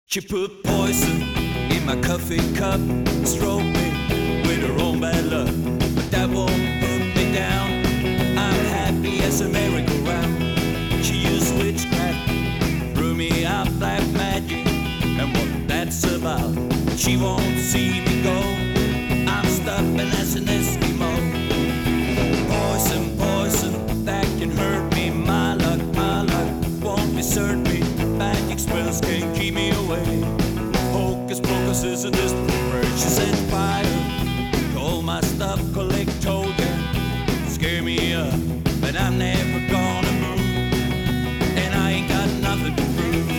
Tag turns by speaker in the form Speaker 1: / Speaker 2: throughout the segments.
Speaker 1: She put poison in my coffee cup, stroked me with her own bad luck. But that won't put me down, I'm happy as a merry-go-round. She used witchcraft, threw me out black magic, and what that's about, she won't see me go. I'm stubborn as an Eskimo. Poison, poison, that can hurt me. My luck won't desert me. Magic spells can't keep me away. Hocus pocus is a distant word. She set fire to all my stuff, collect token, scare me up, but I'm never gonna move, and I ain't got nothing to prove.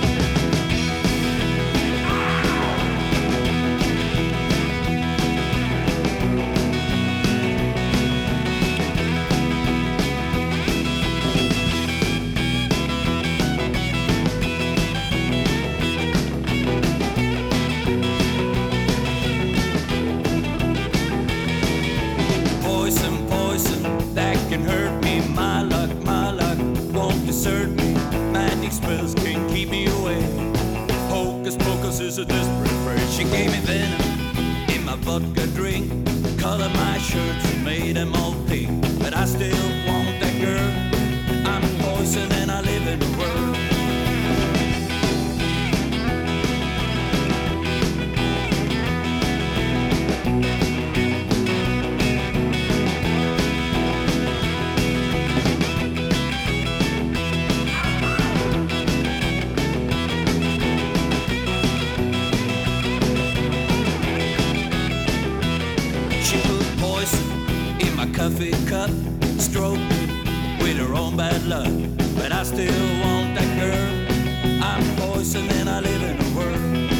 Speaker 1: Poison, poison, that can hurt me. My luck won't desert me. Magic spells can't keep me away. Hocus pocus is a desperate phrase. She gave me venom in my vodka drink, colored my shirts and made them all pink. But I still want that girl. I'm poison and I live in the world. She put poison in my coffee cup, stroked me with her own bad luck. But I still want that girl. I'm poison and I live in a world.